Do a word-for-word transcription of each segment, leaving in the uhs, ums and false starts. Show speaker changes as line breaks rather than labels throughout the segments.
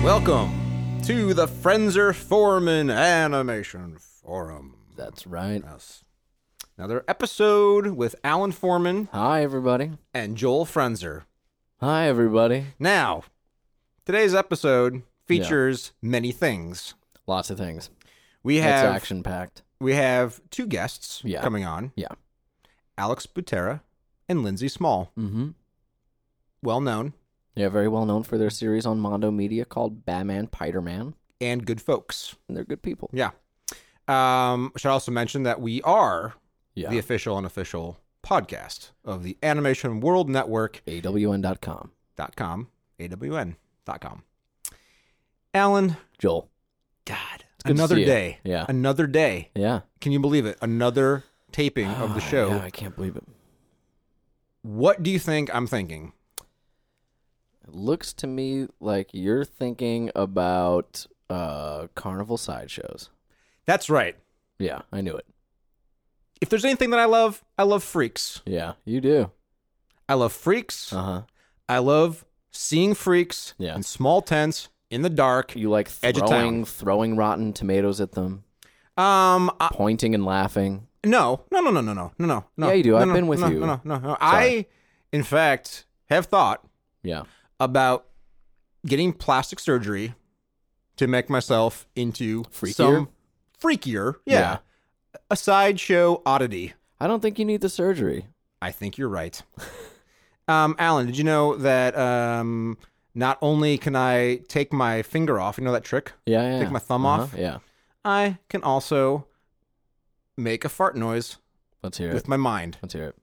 Welcome to the Frenzer Foreman Animation Forum.
That's right.
Yes. Another episode with Alan Foreman
Hi, everybody.
and Joel Frenzer.
Hi, everybody.
Now, today's episode features many things.
Lots of things.
We
It's
have
action-packed.
we have two guests
Yeah.
coming on.
Yeah.
Alex Butera and Lindsay Small.
Mm-hmm.
Well known
Yeah, very well known for their series on Mondo Media called Batman Piderman.
and good folks.
And they're good people.
Yeah. Um, should also mention that we are
Yeah.
the official and unofficial podcast of the Animation World Network.
A W N dot com.
Dot com, A W N dot com. Alan,
Joel.
God,
good to
another
see you.
day.
Yeah.
Another day.
Yeah.
Can you believe it? Another taping of the show.
Yeah, I can't believe it.
What do you think I'm thinking?
It looks to me like you're thinking about uh, carnival sideshows.
That's right.
Yeah, I knew it.
If there's anything that I love, I love freaks.
Yeah, you do.
I love freaks.
Uh-huh.
I love seeing freaks
Yeah.
in small tents in the dark.
You like
Edge of
throwing,
town.
throwing rotten tomatoes at them,
Um, I,
pointing and laughing.
no, no, no, no, no, no, no, no, no.
Yeah, you do.
No,
I've
no,
been with
no,
you.
No, no, no, no.
Sorry.
I, in fact, have thought
Yeah.
about getting plastic surgery to make myself into
Freakier?
some freakier, yeah,
Yeah.
a sideshow oddity.
I don't think you need the surgery.
I think you're right. um, Alan, did you know that um, not only can I take my finger off, you know that trick?
Yeah, yeah.
Take my thumb
Uh-huh,
off?
Yeah.
I can also make a fart noise
Let's hear it.
with my mind.
Let's hear it.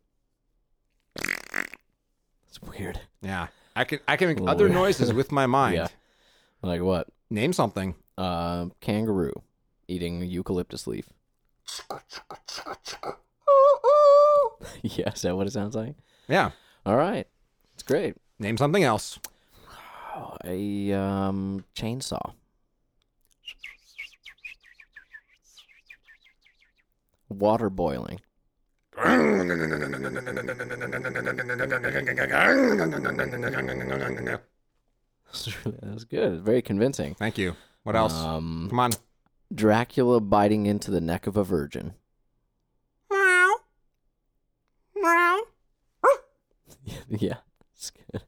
It's weird.
Yeah, I can. I can make
Little
other
weird.
noises with my mind.
Yeah. Like what?
Name something.
Uh, kangaroo eating a eucalyptus leaf. Yeah, is that what it sounds like?
Yeah.
All right. It's great.
Name something else.
Oh, a um chainsaw. Water boiling. That was good. Very convincing.
Thank you. What else?
Um,
Come on.
Dracula biting into the neck of a virgin.
Meow. Meow.
Yeah, it's good.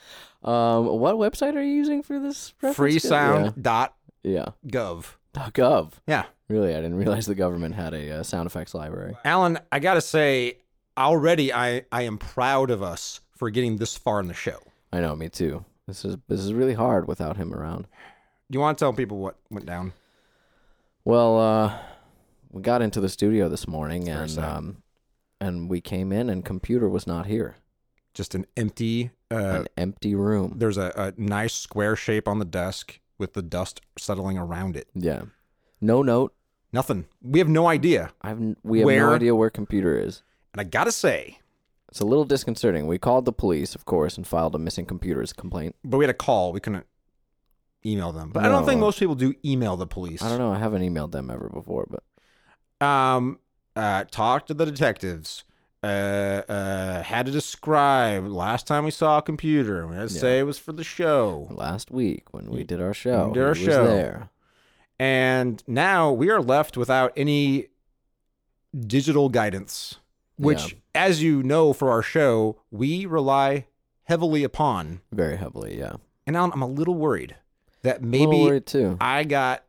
Um, what website are you using for this reference?
Freesound dot
Yeah.
gov.
yeah. Gov.
Yeah.
Really, I didn't realize the government had a uh, sound effects library.
Alan, I gotta say, already I, I am proud of us for getting this far in the show.
I know, me too. This is this is really hard without him around.
Do you want to tell people what went down?
Well, uh, we got into the studio this morning,
very
and
sad.
um, and we came in, and computer was not here.
Just an empty. Uh,
An empty room.
there's a, a nice square shape on the desk with the dust settling around it.
Yeah. No note.
Nothing. We have no idea.
I've n- we have
Where?
no idea where computer is.
And I gotta say,
It's a little disconcerting. We called the police, of course, and filed a missing computers complaint.
but we had a call. We couldn't email them. But I don't
No.
think most people do email the police.
I don't know. I haven't emailed them ever before, but
Um, uh, talked to the detectives. Uh, uh, had to describe last time we saw a computer. We had to
Yeah.
say it was for the show.
last week when we did our show,
did our
he
show.
was there.
And now we are left without any digital guidance, which,
Yeah.
as you know, for our show, we rely heavily upon.
Very heavily, yeah.
And now I'm a little worried that
A little
maybe
worried too.
I got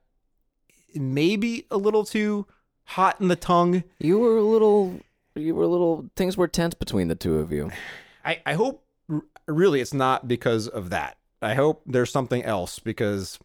maybe a little too hot in the tongue.
You were a little. You were a little. Things were tense between the two of you.
I, I hope r- really it's not because of that. I hope there's something else because,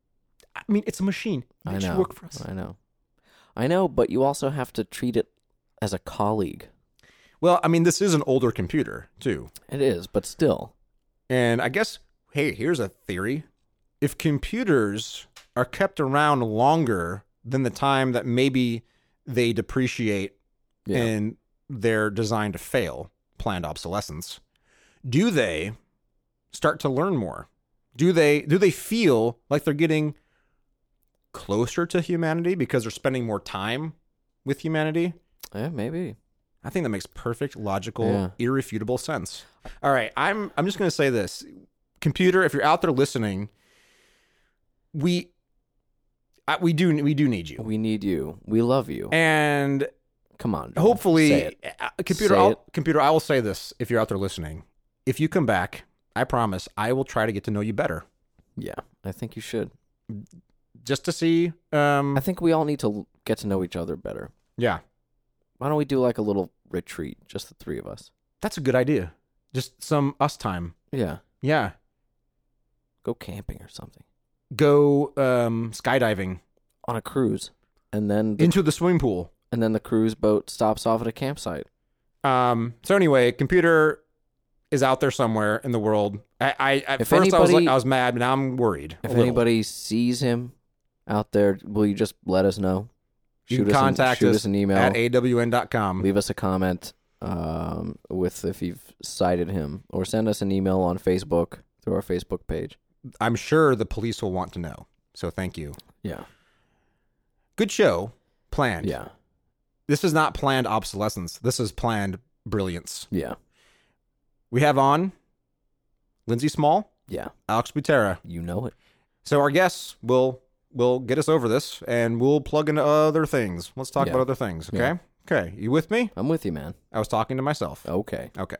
I mean, it's a machine. It
I
should
know.
work for us.
I know. I know, but you also have to treat it as a colleague.
Well, I mean, this is an older computer, too.
It is, but still.
And I guess, hey, here's a theory. If computers are kept around longer than the time that maybe they depreciate
Yeah.
and they're designed to fail, planned obsolescence, do they start to learn more? Do they do they feel like they're getting closer to humanity because they're spending more time with humanity?
Yeah, maybe.
I think that makes perfect, logical,
Yeah.
irrefutable sense. All right, I'm I'm just going to say this. Computer, if you're out there listening, we uh, we do we do need you.
We need you. We love you.
And
Come on. Joel.
hopefully,
Say it.
uh, computer,
Say
I'll,
it.
computer, I will say this if you're out there listening. If you come back, I promise I will try to get to know you better,
Yeah, I think you should.
just to see. Um,
I think we all need to l- get to know each other better.
yeah,
Why don't we do like a little retreat, just the three of us?
that's a good idea. Just some us time.
Yeah.
Yeah,
Go camping or something.
go um, skydiving
On a cruise. And then the,
into the swimming pool.
and then the cruise boat stops off at a campsite.
Um, so anyway, computer is out there somewhere in the world. I, I at
If
first I was like,
anybody-
I was mad, but now I'm worried. a
If
little.
anybody sees him out there, will you just let us know?
You
Shoot
can
us
contact
an, shoot
us
us an email.
at A W N dot com.
Leave us a comment um, with if you've cited him, or send us an email on Facebook through our Facebook page.
I'm sure the police will want to know. So thank you.
Yeah.
Good show. Planned.
Yeah.
This is not planned obsolescence. This is planned brilliance.
Yeah.
We have on Lindsay Small,
Yeah.
Alex Butera.
You know it.
So our guests will will get us over this, and we'll plug into other things. Let's talk
Yeah.
about other things. Okay.
Yeah.
Okay. You with me?
I'm with you, man.
I was talking to myself.
Okay.
Okay.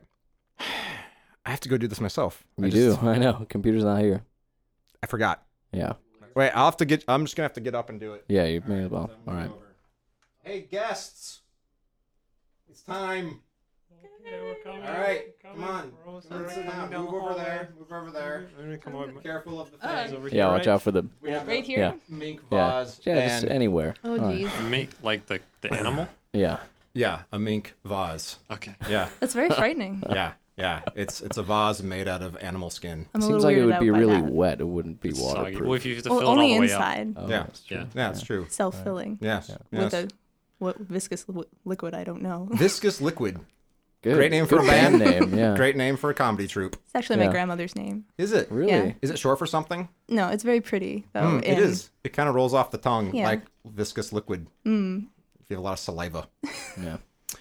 I have to go do this myself. I
You
just-
do. I know. Computer's not here.
I forgot.
Yeah.
Wait, I'll have to get. I'm just gonna have to get up and do it.
Yeah, you may as well. All right.
Hey, guests. It's time.
Yeah, we're coming.
All right,
We're
come
coming.
on.
We're almost
Come on,
there.
sit down.
Coming down
Move
the
over
hallway.
there. Move over there.
Let me come on.
Be careful of the
Uh,
things.
Over
Yeah,
here,
watch
right?
out for the.
We have
Right
a
here?
Yeah.
mink
Yeah.
vase.
Yeah, just
and
anywhere.
Oh,
All right.
geez.
Make like the the animal.
Yeah.
yeah, a mink vase.
Okay.
Yeah,
That's very frightening.
yeah, yeah. It's it's a vase made out of animal skin.
I'm a
Seems
little
like it
weirded
would
out
be
by
really
that.
wet. It wouldn't be
It's soggy.
waterproof.
Well, if you have to
Well,
fill it all
only
the way
inside,
Oh,
Yeah.
that's true.
Yeah.
Yeah, it's true.
self-filling
Yes,
with
yes.
a what viscous li- liquid. I don't know.
Viscous liquid.
Good.
Great name for
Good
a band.
name. Yeah.
Great name for a comedy troupe.
It's actually
Yeah.
my grandmother's name.
Is it?
Really?
Yeah.
Is it short for something?
No, it's very pretty though.
Mm, it
and-
is. It kind of rolls off the tongue
Yeah.
like viscous liquid.
Mm.
If you have a lot of saliva.
Yeah.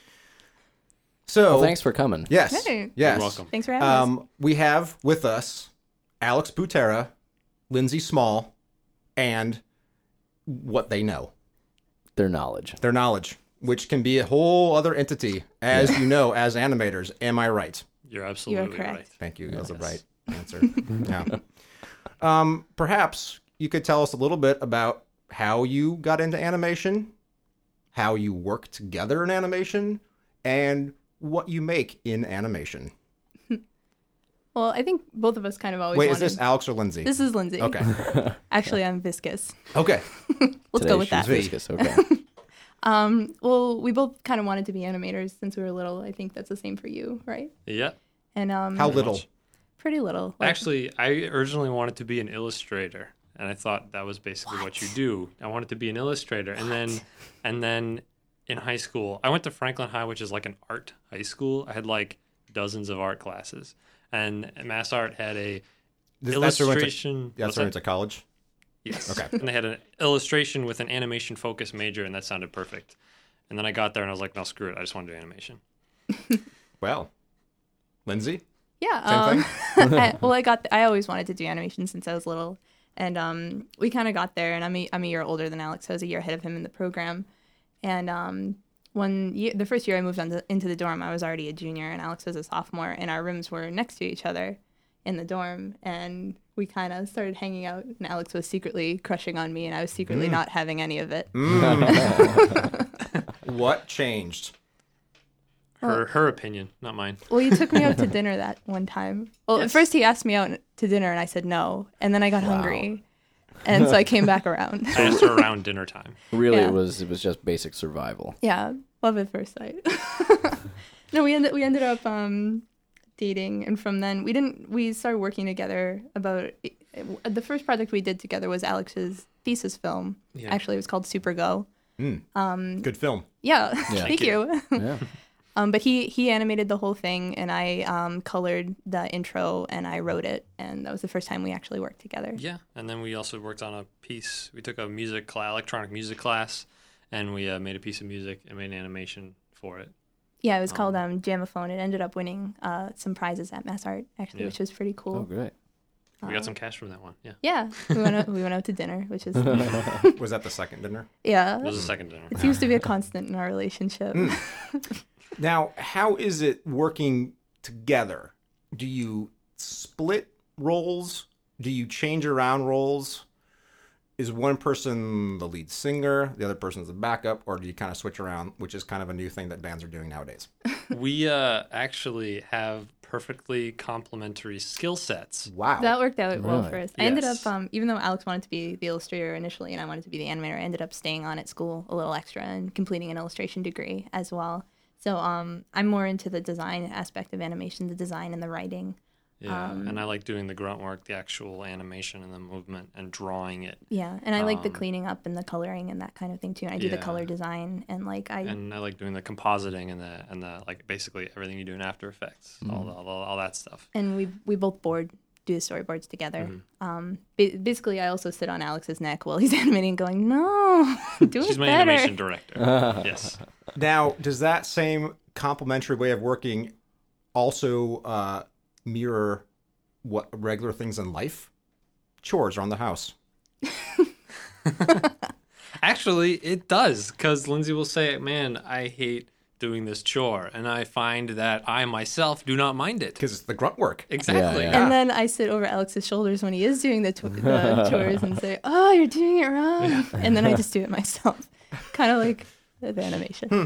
So
Well, thanks for coming.
Yes.
Hey.
Yes.
You're welcome.
Thanks for having us.
Um, we have with us Alex Butera, Lindsay Small, and what they know,
Their knowledge.
their knowledge, which can be a whole other entity, as you know, as animators. Am I right?
You're absolutely
correct.
right.
Thank you. That's a
Yes.
right answer. Yeah. Um, perhaps you could tell us a little bit about how you got into animation, how you work together in animation, and what you make in animation.
Well, I think both of us kind of always
Wait,
wanted.
is this Alex or Lindsay?
This is Lindsay.
Okay.
Actually, I'm Viscous.
Okay.
Let's
Today
go with
she's
that.
Viscous. Okay.
Um, well, we both kind of wanted to be animators since we were little. I think that's the same for you, right?
Yeah.
And um,
How
Pretty
little?
much.
pretty little. Like,
Actually, I originally wanted to be an illustrator, and I thought that was basically what, you do. I wanted to be an illustrator, and then, and then, in high school, I went to Franklin High, which is like an art high school. I had like dozens of art classes, and Mass Art had a
This- that's where we went to-
illustration.
Yeah,
what's
sorry,
that?
to college.
Yes.
Okay.
And they had an illustration with an animation focus major, and that sounded perfect. And then I got there, and I was like, no, screw it. I just want to do animation.
Well, Lindsay?
yeah.
Same
Um, I, well, I got. I always wanted to do animation since I was little, and um, we kind of got there. And I'm a, I'm a year older than Alex. So I was a year ahead of him in the program. And um, one year, the first year I moved on to, into the dorm, I was already a junior, and Alex was a sophomore, and our rooms were next to each other in the dorm, and we kind of started hanging out. And Alex was secretly crushing on me, and I was secretly
Mm.
not having any of it.
What changed?
Her her opinion, not mine.
Well, you took me out to dinner that one time. Well, at
Yes.
first he asked me out to dinner, and I said no. And then I got hungry, and so I came back around.
I asked her around dinner time.
Really,
Yeah.
it was it was just basic survival.
Yeah, love at first sight. No, we ended we ended up um, dating, and from then we didn't. We started working together. About the first project we did together was Alex's thesis film.
Yeah.
Actually, it was called Super Go.
Mm.
Um,
Good film.
yeah,
Yeah.
thank you.
Yeah.
Um, but he he animated the whole thing, and I um, colored the intro, and I wrote it, and that was the first time we actually worked together.
Yeah, and then we also worked on a piece. We took a music class, electronic music class, and we uh, made a piece of music and made an animation for it.
Yeah, it was called um, Jamaphone. It ended up winning uh, some prizes at Mass Art, actually,
Yeah.
which was pretty cool.
Oh, great.
We got some cash from that one. Yeah.
Yeah, we went out, we went out to dinner, which is
Was that the second dinner?
yeah.
It was a second dinner.
It seems to be a constant in our relationship.
Now, how is it working together? Do you split roles? Do you change around roles? Is one person the lead singer, the other person's the backup, or do you kind of switch around, which is kind of a new thing that bands are doing nowadays?
We uh, actually have perfectly complementary skill sets.
Wow.
That worked out well
Really?
for us. I ended
Yes.
up, um, even though Alex wanted to be the illustrator initially and I wanted to be the animator, I ended up staying on at school a little extra and completing an illustration degree as well. So um, I'm more into the design aspect of animation, the design and the writing.
Yeah,
Um,
and I like doing the grunt work, the actual animation and the movement, and drawing it.
Yeah, and I like the
Um,
cleaning up and the coloring and that kind of thing too. And I do the
Yeah.
color design and like I
And I like doing the compositing and the and the like basically everything you do in After Effects, all, the, all, the- all that stuff.
and we we both board do the storyboards together.
Mm-hmm.
Um, ba- basically, I also sit on Alex's neck while he's animating, going, "No, do
She's
it
my
better."
animation director. Yes.
Now, does that same complementary way of working also uh, mirror what regular things in life? Chores around the house.
Actually, it does, because Lindsay will say, "Man, I hate doing this chore," and I find that I myself do not mind it.
Because it's the grunt work.
Exactly.
Yeah,
And then I sit over Alex's shoulders when he is doing the, tw- the chores and say, "Oh, you're doing it wrong," and then I just do it myself, kind of like the animation.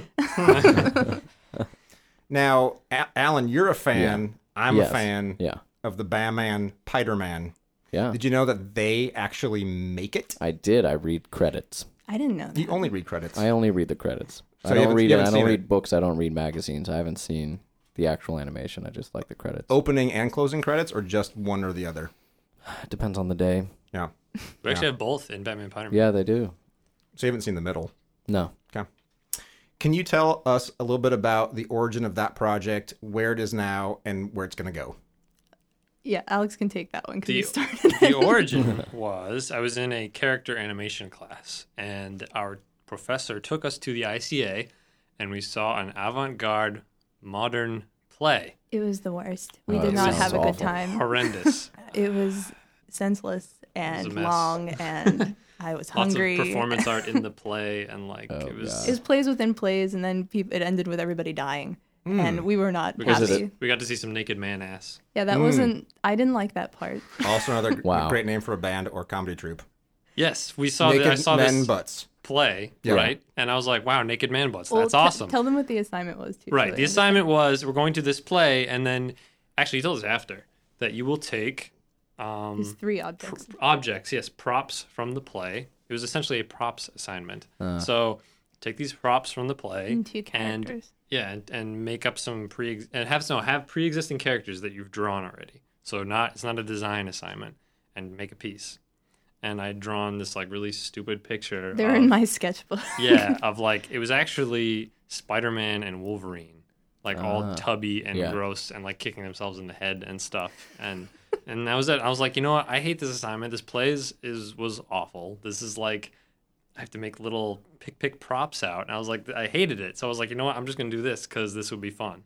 Now, A- Alan, you're a fan. I'm
Yes.
a fan
Yeah.
of the Batman, Piderman.
Yeah.
Did you know that they actually make it?
I did. I read credits.
I didn't know that.
You only read credits.
I only read the credits.
So
I
you
don't
haven't-
read
you
it. I
haven't
don't
seen
read
it?
books. I don't read magazines. I haven't seen the actual animation. I just like the credits.
Opening and closing credits, or just one or the other?
It depends on the day.
Yeah.
We actually have both in Batman Piderman.
Yeah, they do.
So you haven't seen the middle.
No.
Okay. Can you tell us a little bit about the origin of that project, where it is now, and where it's going to go?
Yeah, Alex can take that one because
The-
he started
The
it.
origin was I was in a character animation class, and our professor took us to the I C A, and we saw an avant-garde modern play.
It was the worst. We
Oh,
did
it
not
sounds
have a good
awful.
time.
Horrendous.
It was senseless and
mess.
long, and I was
Lots
hungry.
of performance art in the play, and like
Oh,
it was.
God.
It was plays within plays, and then peop it ended with everybody dying, and we were not
We got, to,
happy.
see- we got to see some naked man ass.
Yeah, that wasn't. I didn't like that part.
Also, another
Wow.
great name for a band or comedy troupe.
Yes, we saw.
Naked
The, I saw
Men
this
Butts.
play,
Yeah.
right? And I was like, "Wow, naked man butts.
Well,
That's
te-
awesome."
Tell them what the assignment was too. so
Right.
they
The assignment was we're going to this play, and then actually he told us after that you will take um,
There's three
pr-
objects.
objects, yes, props from the play. It was essentially a props assignment. So take these props from the play
And two
and
characters.
yeah, and, and make up some pre and have no have pre-existing characters that you've drawn already. So not it's not a design assignment, and make a piece. And I'd drawn this like really stupid picture.
They're
of,
in my sketchbook.
yeah, of like it was actually Spider-Man and Wolverine, like all
Ah,
tubby and
yeah.
gross and like kicking themselves in the head and stuff. And and that was it. I was like, you know what? I hate this assignment. This play is, is was awful. This is like I have to make little pick pick props out. And I was like, I hated it. So I was like, you know what? I'm just gonna do this because this would be fun.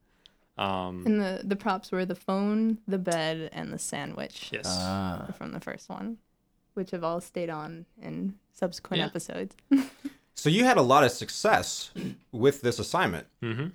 Um,
And the the props were the phone, the bed, and the sandwich
yes.
Ah.
from the first one, which have all stayed on in subsequent
Yeah.
episodes.
So you had a lot of success with this assignment.
mm-hmm.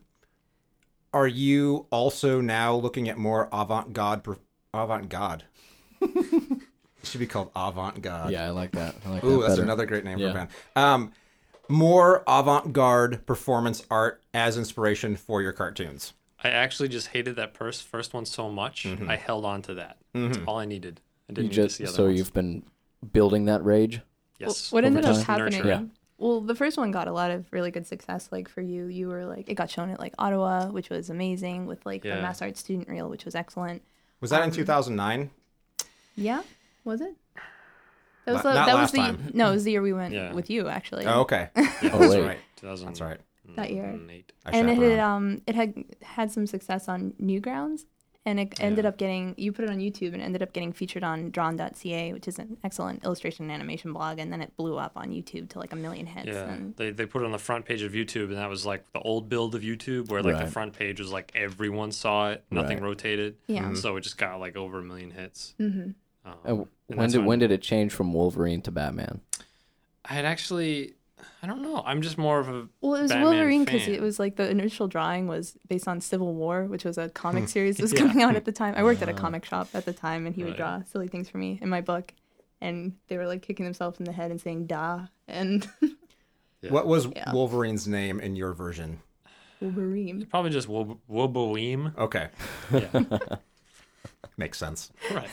Are you also now looking at more avant-garde? Per- avant-garde. It should be called avant-garde.
Yeah, I like that. I like
Ooh,
that
that's
better.
another great name for
Yeah.
a band. Um, more avant-garde performance art as inspiration for your cartoons.
I actually just hated that first first one so much. I held on to that. That's all I needed. I
You
didn't need
just
to see other
so
ones.
you've been building that rage.
yes.
What ended
Over
up
time.
happening?
Nurture.
Yeah.
Well, the first one got a lot of really good success. Like for you, you were like it got shown at like Ottawa, which was amazing, with like
Yeah.
the Mass Art Student Reel, which was excellent.
Was that in
Um,
two thousand nine?
Yeah, was it? That was
La-
the,
not
that
last
was the
time.
no, it was the year we went
Yeah.
with you actually.
Oh, okay.
Yeah,
Oh,
That's
wait.
right.
two thousand
That's right.
That year.
eight.
I
and it had
chaperoned.
um it had had some success on Newgrounds, and it ended
Yeah.
up getting you put it on YouTube and ended up getting featured on drawn dot c a, which is an excellent illustration and animation blog, and then it blew up on YouTube to like a million hits.
Yeah,
And
they they put it on the front page of YouTube, and that was like the old build of YouTube, where like the
Right.
front page was like everyone saw it, nothing
Right.
rotated.
Yeah.
So it just got like over a million hits.
hmm
Um,
And
and
when
that's
did when did it change from Wolverine to Batman?
I had actually, I don't know. I'm just more of a
Well, it was
Batman
Wolverine because
fan.
it was like the initial drawing was based on Civil War, which was a comic series that was
Yeah.
coming out at the time. I worked at a comic shop at the time, and he would
Right.
draw silly things for me in my book, and they were like kicking themselves in the head and saying "da" and
Yeah.
What was
Yeah.
Wolverine's name in your version?
Wolverine.
probably just Wob- Woboeem.
Okay,
Yeah,
makes sense.
right.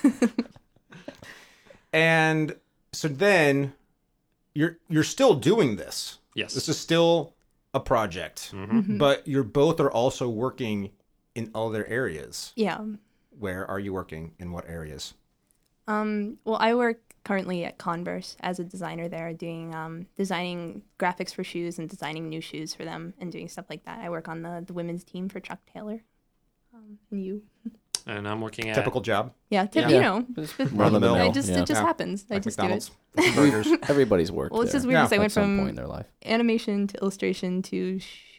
And so then you're you're still doing this.
Yes.
This is still a project,
Mhm.
but you're both are also working in other areas.
Yeah.
Where are you working? In what areas?
Um. Well, I work currently at Converse as a designer there, doing um designing graphics for shoes and designing new shoes for them and doing stuff like that. I work on the the women's team for Chuck Taylor. Um, and you.
And I'm working at
Typical job.
Yeah. Tip,
Yeah.
You know.
Just
it-
run the
mill.
mill.
I just
yeah.
it just
Yeah.
happens. I
Like
just
McDonald's.
do it.
Burgers.
Everybody's worked
Well, it's
there
just weird
Yeah.
because I
at
went
some
from
point in their life.
animation to illustration to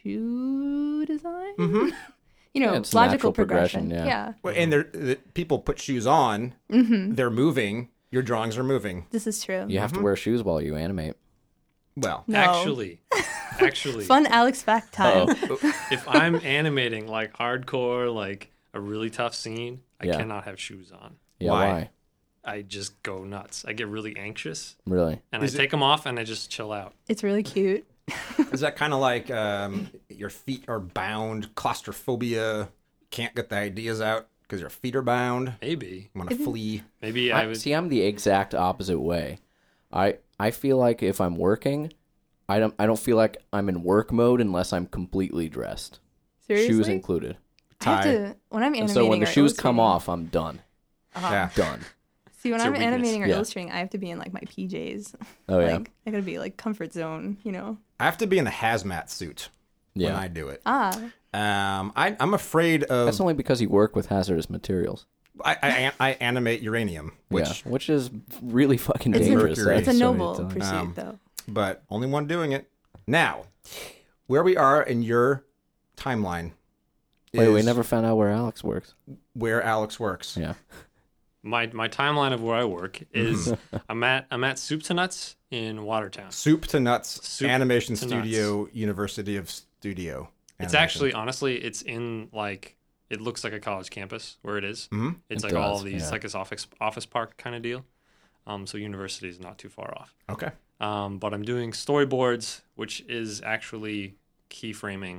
shoe design.
Mm-hmm.
You know,
Yeah, it's
logical
natural progression,
progression.
yeah.
Well, and they're, the people put shoes on.
Mm-hmm.
They're moving. Your drawings are moving.
This is true.
You have to wear shoes while you animate.
Well,
No.
actually, actually,
Fun Alex fact time.
if I'm animating like hardcore, like a really tough scene, I
Yeah.
cannot have shoes on.
Yeah,
Why?
why?
I just go nuts. I get really anxious,
Really?
and
Is
I
it-
take them off, and I just chill out.
It's really cute.
is that kind of like um, your feet are bound, claustrophobia? Can't get the ideas out because your feet are bound.
Maybe,
Want to flee?
maybe I
I,
would.
see, I'm the exact opposite way. I I feel like if I'm working, I don't I don't feel like I'm in work mode unless I'm completely dressed,
Seriously?
shoes included.
I have
Tie.
to, when I'm animating
And so when the
or
shoes come
illustrating-
off, I'm done.
Uh-huh.
Yeah.
Done.
See, when
It's
I'm
your weakness.
animating or
Yeah.
illustrating, I have to be in like my P Js.
Oh yeah.
Like I gotta be like comfort zone, you know.
I have to be in a hazmat suit when
Yeah.
I do it.
Ah,
Um, I, I'm afraid of.
That's only because you work with hazardous materials.
I, I, I animate uranium, which,
yeah, which is really fucking
it's,
dangerous.
mercury.
uh,
it's a
so many
noble
times.
pursuit,
Um,
though.
but only one doing it. Now, where we are in your timeline.
Wait, we
is
never found out where Alex works.
where Alex works.
Yeah.
my my timeline of where I work is
Mm-hmm.
I'm at I'm at Soup to Nuts in Watertown.
Soup to Nuts
Soup
Animation
to
Studio, University of Studio.
It's
Animation.
actually honestly, it's in like it looks like a college campus where it is.
Mhm.
It's
It
like all
does,
these
yeah.
like this office office park kind of deal. Um, so university is not too far off.
Okay.
Um, but I'm doing storyboards, which is actually keyframing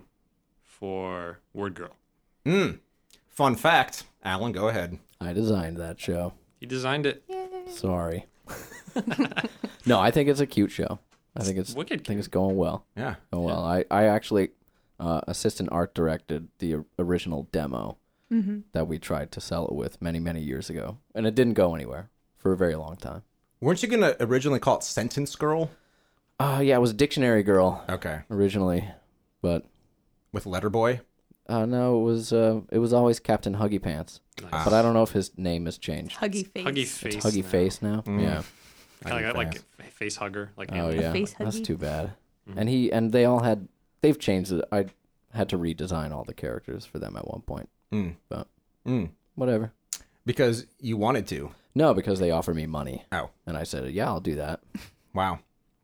for Word Girl.
Mm. Fun fact, Alan, go ahead.
I designed that show.
He designed it.
Sorry. No, I think it's a cute show. I think it's
Wicked
I think it's going well.
Yeah.
Oh well, I I actually uh, assistant art directed the o- original demo
Mm-hmm.
that we tried to sell it with many many years ago, and it didn't go anywhere for a very long time.
Weren't you going to originally call it Sentence Girl?
Uh yeah, it was Dictionary Girl
Okay.
originally, but
With Letterboy?
uh, no, it was uh, it was always Captain Huggy Pants,
Nice.
but I don't know if his name has changed.
Huggy face.
Huggy face.
It's Huggy
now.
Face now.
Mm.
Yeah.
Kind of
Huggy
like
face.
a face hugger. Like
Oh
Ant-Man.
yeah,
face
that's
huggy.
too bad.
Mhm.
And he and they all had they've changed it. I had to redesign all the characters for them at one point.
Mm.
But
Mm.
whatever.
Because you wanted to.
No, because they offered me money.
Oh.
And I said, yeah, I'll do that.
Wow.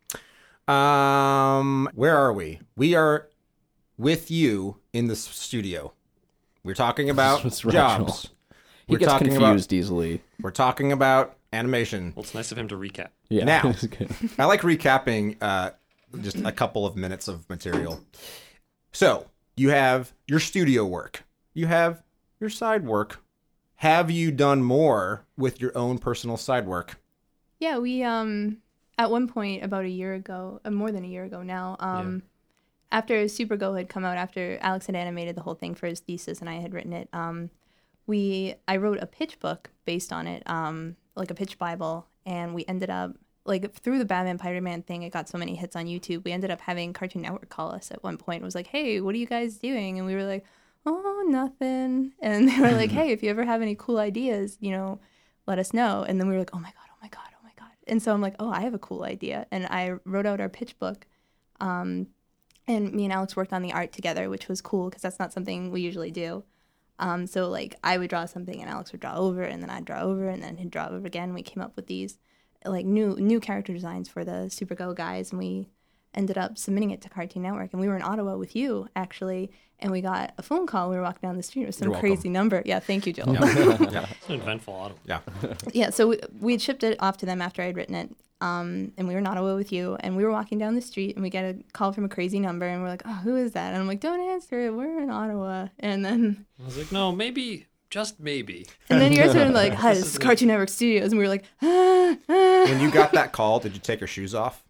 Um, where are we? We are with you in the s- studio. We're talking about
It's Rachel.
jobs.
He
We're
gets
talking
confused easily.
about we're talking about animation.
Well, it's nice of him to recap.
Yeah.
Now.
It's good.
I like recapping uh, just a couple of minutes of material. So you have your studio work. You have your side work. Have you done more with your own personal side work?
Yeah, we um at one point about a year ago, uh, more than a year ago now, um after Supergirl had come out, after Alex had animated the whole thing for his thesis and I had written it, um we I wrote a pitch book based on it, um like a pitch bible, and we ended up like through the Batman Spider-Man thing, it got so many hits on YouTube. We ended up having Cartoon Network call us at one point. It was like, "Hey, what are you guys doing?" And we were like, "Oh, nothing." And they were like, "Hey, if you ever have any cool ideas, you know, let us know." And then we were like, "Oh my god, oh my god, oh my god." And so I'm like, "Oh, I have a cool idea." And I wrote out our pitch book. Um, and me and Alex worked on the art together, which was cool because that's not something we usually do. Um, so like I would draw something and Alex would draw over, and then I'd draw over, and then he'd draw over again. We came up with these like new new character designs for the Super Go guys, and we ended up submitting it to Cartoon Network. And we were in Ottawa with you actually, and we got a phone call. We were walking down the street with some
You're
crazy
welcome.
number. Yeah, thank you, Joel.
Yeah.
It's an eventful autumn.
Yeah.
Yeah, so we we'd shipped it off to them after I'd written it. Um, and we were in Ottawa with you, and we were walking down the street, and we get a call from a crazy number, and we're like, "Oh, who is that?" And I'm like, "Don't answer it. We're in Ottawa." And then,
I was like, no, maybe, just maybe.
and then you guys were like, "Hi, this is Cartoon Network Studios," and we were like, ah, ah.
When you got that call, did you take your shoes off?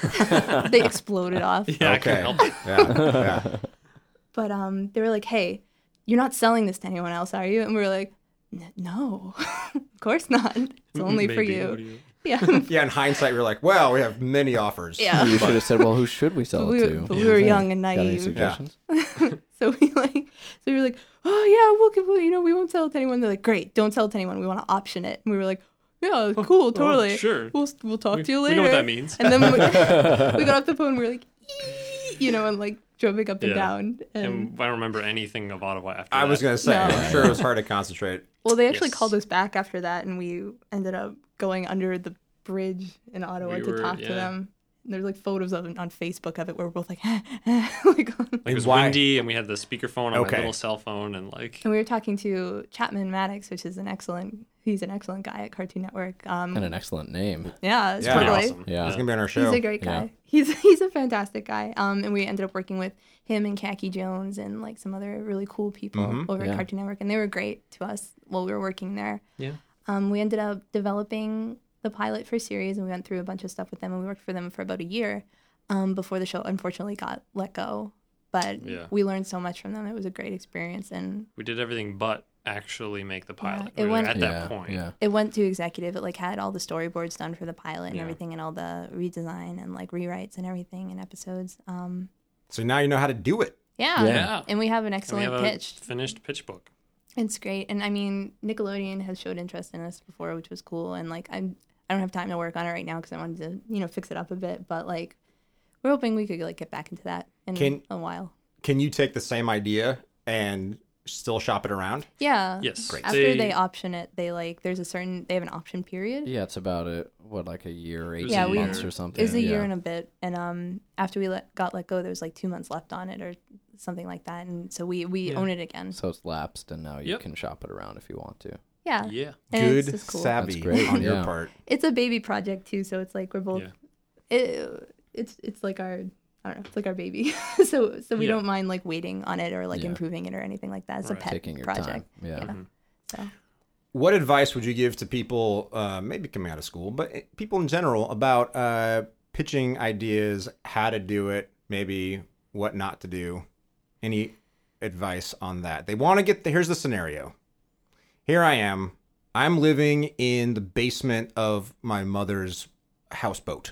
They exploded off.
Yeah, I couldn't help it.
Yeah. Yeah.
But um, they were like, "Hey, you're not selling this to anyone else, are you?" And we were like, "N- "No, of course not. It's only for
Maybe. What do
you."
you-
Yeah,
Yeah. In hindsight, we we're like, well, we have many offers.
yeah.
You should have said, well, who should we sell
we,
it to?
but we were young and
Got any
naive.
suggestions?
So we like, so we were like, "Oh yeah, we'll, give- you know, we won't sell it to anyone." They're like, "Great, don't sell it to anyone. We want to option it." And we were like, "Yeah, cool, totally.
sure.
We'll we'll talk
We-
to you
we
later."
know what that means.
And then we, we got off the phone. We were like, "Ee," you know, and like drove it up and
Yeah.
down. And,
And I don't remember anything of Ottawa after
I
that.
was gonna say,
No.
I'm sure it was hard to concentrate.
well, they actually
Yes.
called us back after that, and we ended up going under the bridge in Ottawa
We
to
were-
talk
yeah.
to them. And there's like photos of it on Facebook of it where we're both like, like
It was
Why-
windy, and we had the speakerphone on
Okay.
my little cell phone, and like,
and we were talking to Chapman Maddox, which is an excellent, he's an excellent guy at Cartoon Network. Um,
And an excellent name.
yeah,
Yeah.
totally.
awesome.
Yeah.
He's gonna be on our
He's
show.
a great guy.
Yeah.
He's he's a fantastic guy. Um, and we ended up working with him and Khaki Jones and like some other really cool people
Mhm.
over
Yeah.
at Cartoon Network, and they were great to us while we were working there.
Yeah.
Um, we ended up developing the pilot for series, and we went through a bunch of stuff with them, and we worked for them for about a year, um, before the show unfortunately got let go. But
Yeah.
we learned so much from them. It was a great experience, and
we did everything but actually make the pilot.
it
We were
went-
at
yeah,
that point.
Yeah.
it went to executive. It like had all the storyboards done for the pilot and
Yeah.
everything, and all the redesign and like rewrites and everything and episodes. Um,
So now you know how to do it.
yeah.
Yeah.
Yeah.
And we have an
And we
excellent
have a
pitch.
finished pitch book.
It's great. And I mean, Nickelodeon has showed interest in us before, which was cool. And like, I'm, I don't have time to work on it right now because I wanted to, you know, fix it up a bit. But like, we're hoping we could like get back into that in
Can-
a while.
Can you take the same idea and still shop it around?
Yeah.
Yes. Great.
After
They-
they, option it, they like, there's a certain, they have an option period.
Yeah, it's about a what, like a year, eighteen
Yeah, we-
months or something.
It was a
yeah.
year and a bit. And um, after we let, got let go, there was like two months left on it or something like that. And so we, we
Yeah.
own it again.
So it's lapsed, and now you
Yep.
can shop it around if you want to.
Yeah.
Yeah.
And it's
Good
just cool.
savvy
That's great,
on your
yeah.
part.
It's a baby project too, so it's like we're both.
Yeah.
It, it's it's like our I don't know, it's like our baby. so so we
Yeah.
don't mind like waiting on it or like
Yeah.
improving it or anything like that. It's
Right.
a pet
Taking your
project.
time. Yeah.
Yeah.
Mhm.
So
What advice would you give to people, uh, maybe coming out of school, but people in general, about uh, pitching ideas, how to do it, maybe what not to do? Any advice on that? They want to get the, here's the scenario. Here I am. I'm living in the basement of my mother's houseboat.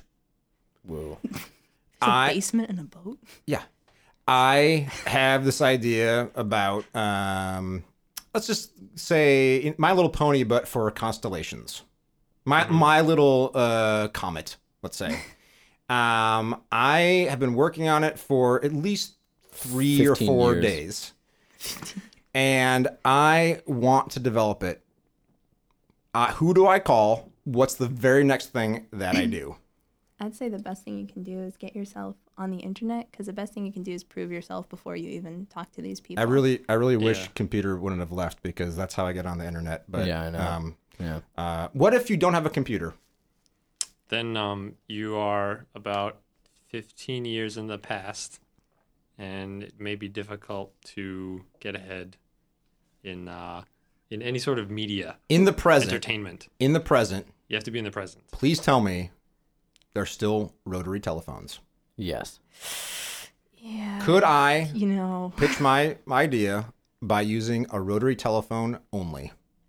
Whoa.
it's
I-
a basement and a boat.
Yeah. I have this idea about, um, let's just say My Little Pony, but for constellations. My My Little uh, Comet, let's say. um, I have been working on it for at least three or
fifteen
four
years.
days. And I want to develop it. Uh, who do I call? What's the very next thing that I do?
I'd say the best thing you can do is get yourself on the internet because the best thing you can do is prove yourself before you even talk to these people.
I really, I really wish
Yeah.
computer wouldn't have left because that's how I get on the internet. But
Yeah, I know.
Um,
Yeah.
uh, what if you don't have a computer?
Then um, you are about fifteen years in the past, and it may be difficult to get ahead in uh, in any sort of media
In the present,
entertainment.
in the present,
You have to be in the present.
please tell me there's still rotary telephones.
Yes.
Yeah.
Could I
You know.
pitch my, my idea by using a rotary telephone only?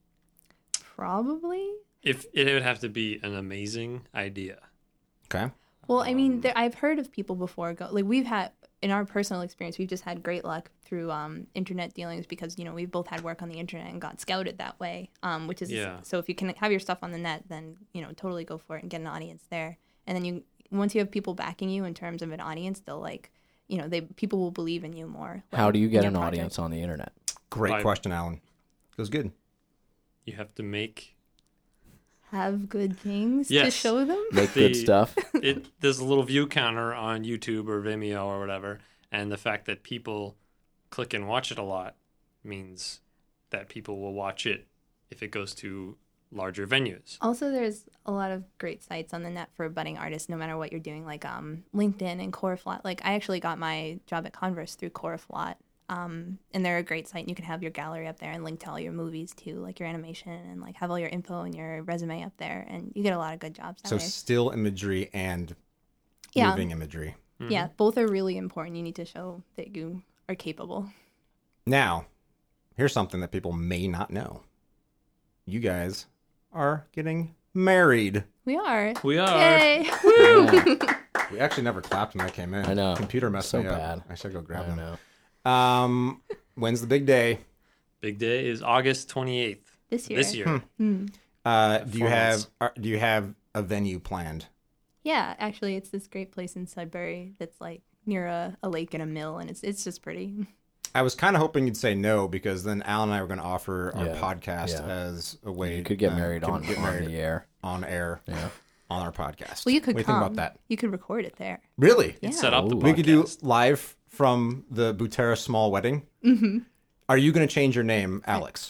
Probably.
If it would have to be an amazing idea.
Okay.
Well, I mean, there, I've heard of people before go like we've had in our personal experience, we've just had great luck through um, internet dealings because you know we've both had work on the internet and got scouted that way. Um, which is
Yeah.
so if you can have your stuff on the net, then you know totally go for it and get an audience there. And then you once you have people backing you in terms of an audience, they'll like you know they people will believe in you more.
How
like,
do you
in
get
your
an
project.
audience on the internet?
Great
By-
question, Alan. Feels good.
You have to make
Have good things to
Yes.
show them.
Make
The-
good stuff.
it. There's a little view counter on YouTube or Vimeo or whatever, and the fact that people click and watch it a lot means that people will watch it if it goes to larger venues.
Also, there's a lot of great sites on the net for budding artists, no matter what you're doing, like um, LinkedIn and Coreflot. Like, I actually got my job at Converse through Coreflot, um, and they're a great site. And you can have your gallery up there and link to all your movies too, like your animation, and like have all your info and your resume up there, and you get a lot of good jobs that
So
way.
still imagery and
Yeah.
moving imagery.
Yeah, both are really important. You need to show that you are capable.
Now, here's something that people may not know. You guys are getting married.
We are.
We are.
Yay!
Yeah,
We actually never clapped when I came in.
I know.
Computer messed
So
me up.
bad.
I should go
I
grab
don't
them.
know.
Um, when's the big day?
Big day is August twenty-eighth
This year.
this year.
Hmm.
Uh, do you
Four
have
months.
are, do you have a venue planned?
Yeah, actually, it's this great place in Sudbury that's like near a, a lake and a mill, and it's it's just pretty.
I was kind of hoping you'd say no because then Alan and I were going to offer our
Yeah,
podcast
yeah.
as a way
You could get
uh,
married
could
on,
get
on
married
the air.
on air
Yeah.
on our podcast.
Well, you could
What do you
come.
think about that?
You could record it there.
Really?
Yeah.
Set up the
Ooh.
podcast.
We could do live from the Butera small wedding.
Mm-hmm.
Are you going to change your name, Alex?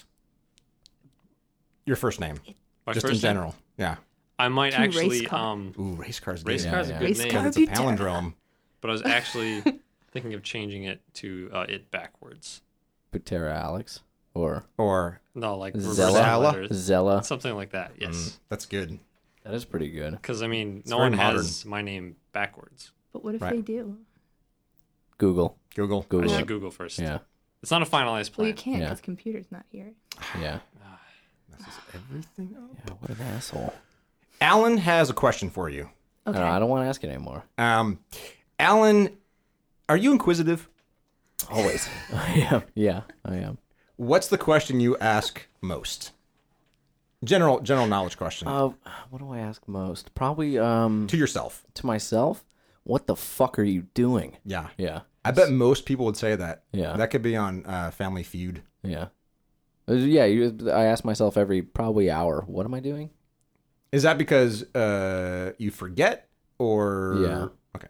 Your first name,
My
just
first
in
name?
general. Yeah.
To
I might
race
actually
car.
um
Ooh, race cars.
race
good.
car's
Yeah,
a
yeah.
good
Race
name,
car.
Because it's a
Butera.
palindrome.
but I was actually thinking of changing it to uh, it backwards.
Butera Alex or
Or
No, like reverse
Zella.
letters.
Zella.
Something like that.
mm,
Yes.
that's good.
That is pretty good.
Because I mean,
It's
no
very
one
modern.
has my name backwards.
But what if
Right.
they do?
Google.
Google.
I
Google.
should
it.
Google first.
Yeah.
It's not a finalized plan.
Well, you can't
Yeah.
because computer's not here.
Yeah.
Messes everything up.
Yeah. What an asshole.
Alan has a question for you.
Okay.
I don't, I don't want to ask it anymore.
Um, Alan, are you inquisitive?
Always. I am. Yeah, I am.
What's the question you ask most? General general knowledge question
Uh, what do I ask most? Probably um
to yourself.
to myself. What the fuck are you doing?
Yeah,
Yeah.
I bet most people would say that.
Yeah.
That could be on uh, Family Feud.
Yeah. Uh, Yeah, you, I ask myself every probably hour, what am I doing?
Is that because uh, you forget or?
Yeah.
Okay.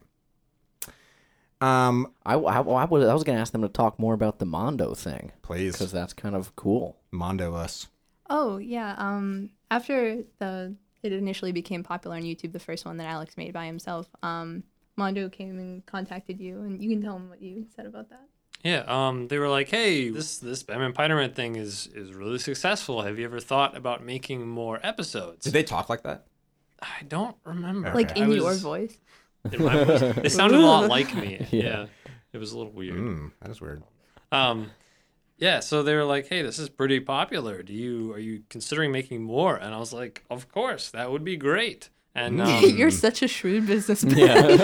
Um,
I, I, I was, I was going to ask them to talk more about the Mondo thing
please,
because that's kind of cool.
Mondo us.
Oh yeah. Um, after the it initially became popular on YouTube, the first one that Alex made by himself, um, Mondo came and contacted you, and you can tell him what you said about that.
Yeah, um, they were like, "Hey, this this Batman Spider-Man thing is is really successful. Have you ever thought about making more episodes?"
Did they talk like that?
I don't remember.
Like
Okay.
in
I
your
was-
voice.
It, I was- it sounded a lot like me.
Yeah.
Yeah. It was a little weird.
Mm, that is weird.
Um, yeah, so they were like, "Hey, this is pretty popular. Do you are you considering making more?" And I was like, "Of course, that would be great." And um,
You're such a shrewd businessman.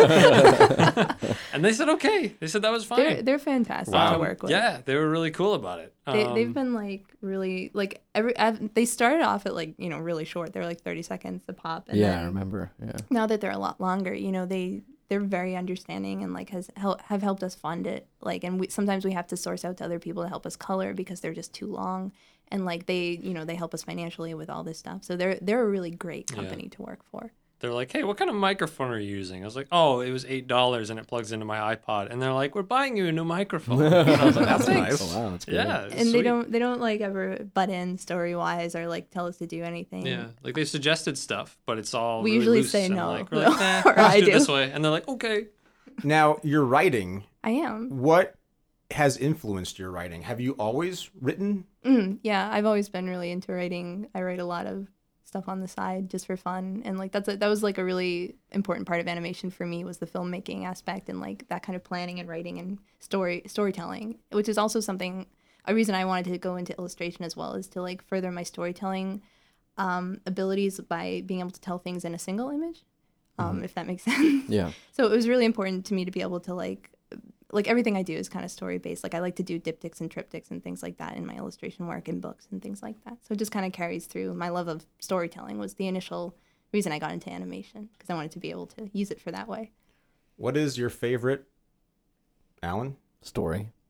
Yeah.
and they said okay. They said that was fine.
They're they're fantastic
Wow.
to work with.
Yeah, they were really cool about it.
They,
Um,
they've been like really like every I've, they started off at like you know really short. They're like thirty seconds a pop. And
yeah, I
then
remember. Yeah.
now that they're a lot longer, you know they they're very understanding and like has hel- have helped us fund it. Like and we sometimes we have to source out to other people to help us color because they're just too long. And like they you know they help us financially with all this stuff. So they're they're a really great
Yeah.
company to work for.
They're like, "Hey, what kind of microphone are you using?" I was like, "Oh, it was eight dollars and it plugs into my iPod." And they're like, "We're buying you a new microphone." And I was like,
That's
"Thanks."
nice.
Oh, wow, that's good.
Yeah, it was
And they
sweet.
don't they don't like ever butt in story wise or like tell us to do anything.
Yeah, like they suggested stuff, but it's all
We
really
usually
loose.
say
I'm
no.
Like, we're like, nah,
Or
let's
I
do it this
do.
way, and they're like, "Okay."
Now, your writing,
I am.
what has influenced your writing? Have you always written?
Mm, yeah, I've always been really into writing. I write a lot of stuff on the side just for fun, and like that's a, that was like a really important part of animation for me was the filmmaking aspect and like that kind of planning and writing and story storytelling, which is also something a reason I wanted to go into illustration as well is to like further my storytelling um, abilities by being able to tell things in a single image, um, if that makes sense.
Yeah.
So it was really important to me to be able to like like everything I do is kind of story based. Like I like to do diptychs and triptychs and things like that in my illustration work and books and things like that. So it just kind of carries through. My love of storytelling was the initial reason I got into animation because I wanted to be able to use it for that way.
What is your favorite, Alan?
Story.
Yeah.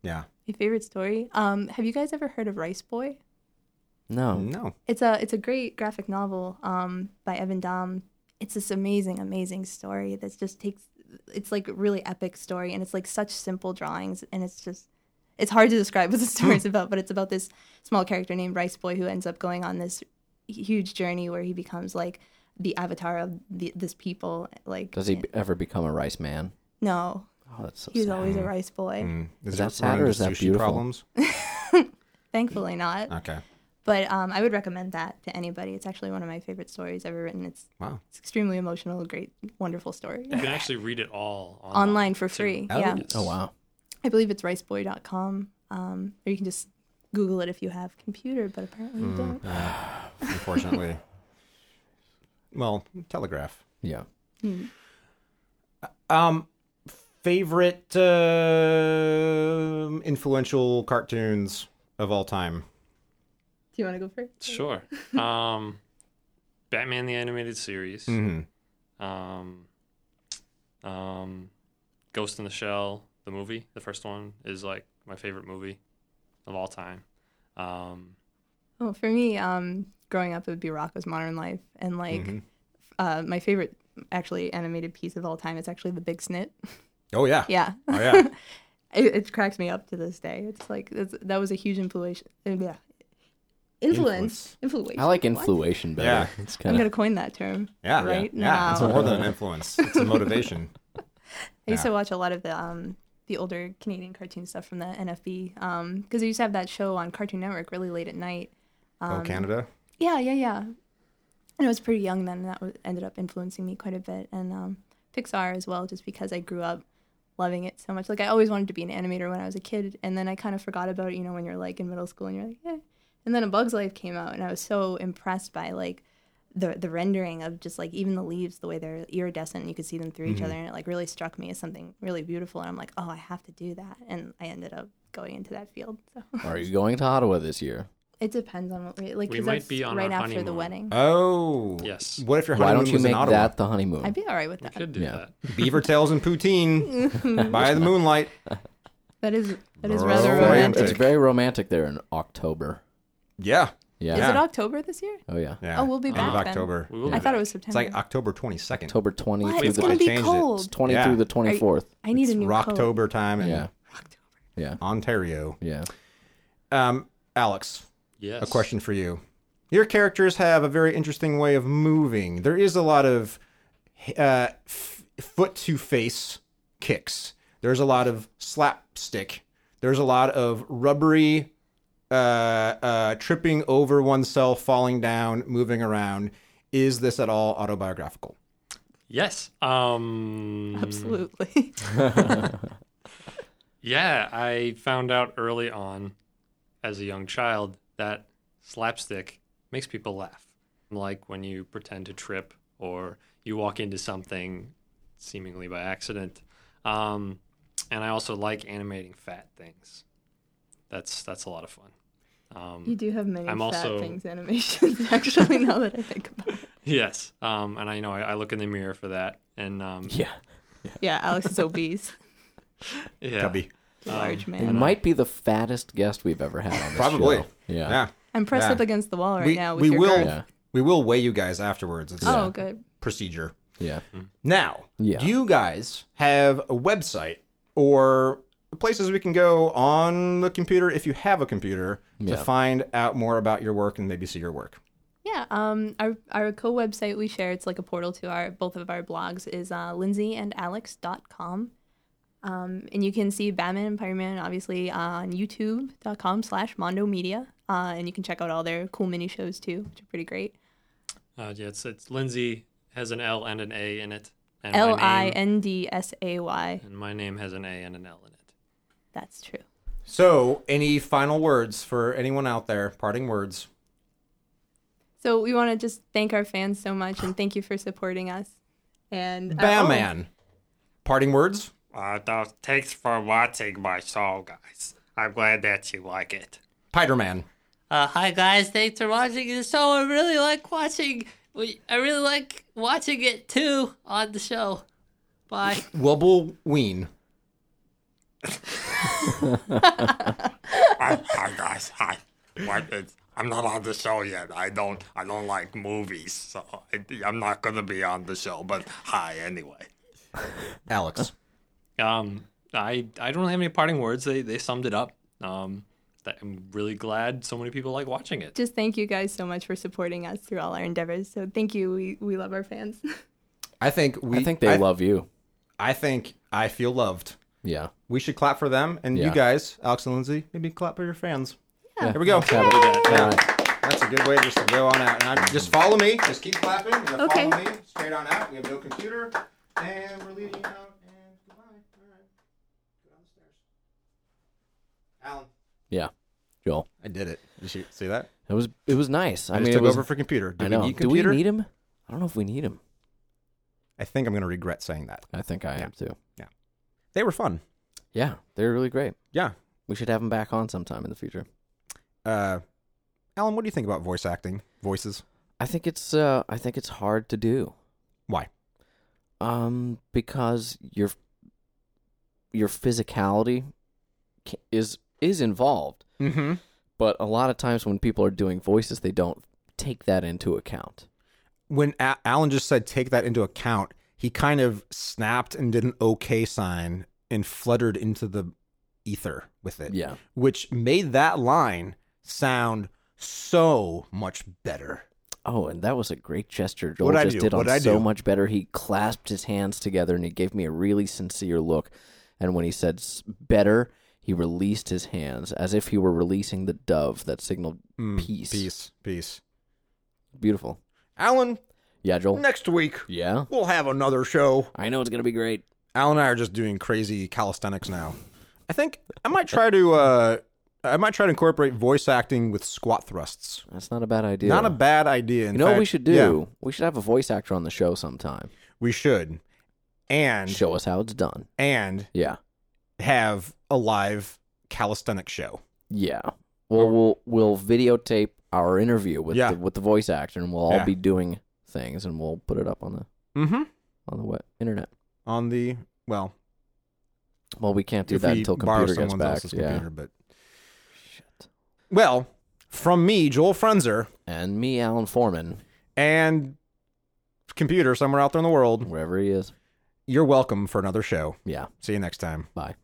My favorite story. Um, have you guys ever heard of Rice Boy?
No.
No.
It's a it's a great graphic novel um, by Evan Dom. It's this amazing, amazing story that just takes. It's like a really epic story, and it's like such simple drawings, and it's just. It's hard to describe what the story's about, but it's about this small character named Rice Boy who ends up going on this huge journey where he becomes like the avatar of the, this people. Like,
Does he ever become a rice man?
No,
Oh, that's so
he's
sad.
always a rice boy.
Mm.
Is
it
that sad
run
or
into
is that
sushi
beautiful?
Problems?
Thankfully not.
Okay.
But um, I would recommend that to anybody. It's actually one of my favorite stories ever written. It's
Wow.
it's extremely emotional, great, wonderful story.
You can actually read it all online,
Online for
too.
free.
Oh,
Yeah,
Yes.
Oh wow.
I believe it's riceboy dot com. Um, or you can just Google it if you have a computer, but apparently you
Mm,
don't.
yeah, unfortunately. Well, Telegraph.
Yeah.
Hmm.
Um, favorite uh, influential cartoons of all time.
Do you want to go first?
Sure. Um, Batman the Animated Series.
Mm-hmm.
Um, um, Ghost in the Shell, the movie, the first one, is like my favorite movie of all time. Um,
Oh, for me, um, growing up, it would be Rocko's Modern Life, and like
Mhm.
uh, my favorite, actually, animated piece of all time is actually The Big Snit.
Oh yeah.
Yeah.
Oh yeah.
it, it cracks me up to this day. It's like it's, that was a huge influence. Yeah. Influence. Influence.
I like
What?
influation better.
Yeah.
It's
I'm
kind
gonna
of
coin that term.
Yeah.
Right
yeah. It's
now.
more than an influence. It's a motivation.
I used
Yeah.
to watch a lot of the um the older Canadian cartoon stuff from the N F B um because they used to have that show on Cartoon Network really late at night. Um,
oh, Canada.
Yeah, yeah, yeah. And I was pretty young then, and that was, ended up influencing me quite a bit. And um, Pixar as well, just because I grew up loving it so much. Like I always wanted to be an animator when I was a kid, and then I kind of forgot about it. You know, when you're like in middle school and you're like, eh. And then A Bug's Life came out, and I was so impressed by like the the rendering of just like even the leaves, the way they're iridescent, and you could see them through each other, and it like really struck me as something really beautiful. And I'm like, oh, I have to do that, and I ended up going into that field. So
Are you going to Ottawa this year?
it depends on what we like.
We
'cause
might
that's
be on
right
our
after the
honeymoon.
wedding.
Oh.
Yes.
What if your
Why
honeymoon
don't you
was in
make
Ottawa?
that the honeymoon?
I'd be all right with
we
that.
could do
Yeah.
that.
Beaver tails and poutine by the moonlight.
That is that is
Bro,
rather
Very-
romantic.
It's very romantic there in October.
Yeah.
Yeah.
Is
Yeah.
it October this year?
Oh yeah.
Yeah.
Oh, we'll be
End
back
of
then.
October.
We will
Yeah.
I
be
thought it
back.
was
It's
September.
like October twenty-second.
October twentieth
What?
through
It's
the
gonna be
changed it.
cold.
It's twenty
Yeah.
through the twenty-fourth.
I need
It's
a new coat.
Rocktober time in
Yeah. Yeah.
Ontario.
Yeah.
Um, Alex,
Yes.
a question for you. Your characters have a very interesting way of moving. There is a lot of uh, f- foot to face kicks. There's a lot of slapstick. There's a lot of rubbery uh, uh, tripping over oneself, falling down, moving around. Is this at all autobiographical?
Yes. Um,
Absolutely.
Yeah, I found out early on as a young child that slapstick makes people laugh. Like when you pretend to trip or you walk into something seemingly by accident. Um, and I also like animating fat things. That's that's a lot of fun. Um,
You do have many
I'm
fat
also-
things animations, actually, now that I think about it.
yes. Um, and I know I, I look in the mirror for that. And um,
Yeah.
Yeah, Alex is obese.
yeah.
Cubby.
Large
It
man.
might be the fattest guest we've ever had on this
Probably.
show. Yeah.
Yeah.
I'm pressed
Yeah.
up against the wall right
We-
now with
we
your
will-
girth.
Yeah.
We will weigh you guys afterwards. It's
Oh,
a
good.
procedure.
Yeah.
Now,
Yeah.
do you guys have a website or places we can go on the computer if you have a computer
Yeah.
to find out more about your work and maybe see your work?
Yeah, um, our our co-website we share, it's like a portal to our both of our blogs, is uh, lindsay and alex dot com. Um, and you can see Batman and Fireman, obviously, on youtube.com slash Mondo Media. Uh, and you can check out all their cool mini shows, too, which are pretty great.
Uh, yeah, it's, it's Lindsay has an L and an A in it. And my
L I
name-
N D S A Y.
And my name has an A and an L in it.
That's true.
So, any final words for anyone out there? Parting words.
So we want to just thank our fans so much and thank you for supporting us. And uh,
Batman. Parting words.
Uh, th- thanks for watching my show, guys. I'm glad that you like it.
Spider-Man.
Uh, hi guys, thanks for watching the show. I really like watching. I really like watching it too on the show. Bye.
Wubble Ween.
Hi, hi guys. Hi. What? It's, I'm not on the show yet. I don't. I don't like movies, so I, I'm not gonna be on the show. But hi, anyway.
Alex.
Um, I I don't have any parting words. They they summed it up. Um, that I'm really glad so many people like watching it.
Just thank you guys so much for supporting us through all our endeavors. So thank you. We we love our fans.
I think we.
I think they love you.
I think I feel loved.
Yeah.
We should clap for them, and
Yeah.
you guys, Alex and Lindsay, maybe clap for your fans.
Yeah.
Here we go.
Have it.
Yeah.
All right.
That's a good way just to go on out. And I, just follow me. Just keep clapping. You're gonna
Okay.
Follow me straight on out. We have no computer, and we're leading you out. And goodbye. All right. Go down the stairs. Alan.
Yeah. Joel.
I did it. Did you see that?
It was it was nice.
I,
I,
just
mean,
took
it was,
over for computer. Do
I
we
know.
need
Do
computer?
we need him? I don't know if we need him.
I think I'm gonna regret saying that.
I think I
Yeah.
am too.
They were fun.
Yeah, they're really great.
Yeah.
We should have him back on sometime in the future.
Uh, Alan, what do you think about voice acting, voices?
I think it's uh I think it's hard to do.
Why?
Um, because your your physicality ca- is is involved,
Mm-hmm.
but a lot of times when people are doing voices, they don't take that into account.
When A- Alan just said take that into account, he kind of snapped and did an okay sign and fluttered into the ether with it.
Yeah.
Which made that line sound so much better.
Oh, and that was a great gesture Joel
What'd I
just
do?
did on
What'd I
so
do?
much better. He clasped his hands together and he gave me a really sincere look. And when he said s- better, he released his hands as if he were releasing the dove that signaled
Mm,
peace.
Peace. Peace.
Beautiful.
Alan,
Yeah, Joel.
next week
Yeah.
we'll have another show.
I know it's going to be great.
Alan and I are just doing crazy calisthenics now. I think I might try to uh I might try to incorporate voice acting with squat thrusts.
That's not a bad idea.
Not a bad idea. In
You know what we
fact,
should do?
yeah,
We should have a voice actor on the show sometime.
we should. And
Show us how it's done.
and
Yeah.
have a live calisthenics show.
Yeah. Well, we'll we'll videotape our interview with
Yeah.
the, with the voice actor, and we'll all
Yeah.
be doing things, and we'll put it up on the
Mm-hmm.
on the web, internet.
On the well,
Well, we can't do
if
that
we
until
borrow
computer gets
someone
back.
else's
Yeah.
computer, but
Shit.
well, from me, Joel Frenzer,
And me, Alan Foreman,
and computer somewhere out there in the world,
wherever he is.
you're welcome for another show.
Yeah.
See you next time.
Bye.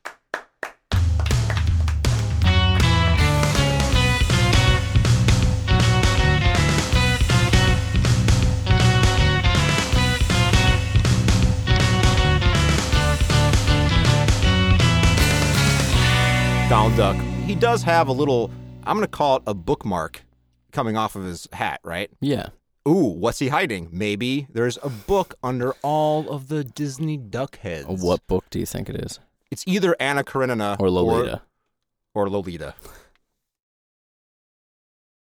Donald Duck. He does have a little, I'm going to call it a bookmark coming off of his hat, right?
Yeah.
Ooh, what's he hiding? Maybe there's a book under all of the Disney duck heads.
What book do you think it is?
It's either Anna Karenina
Or Lolita?
Or, or Lolita.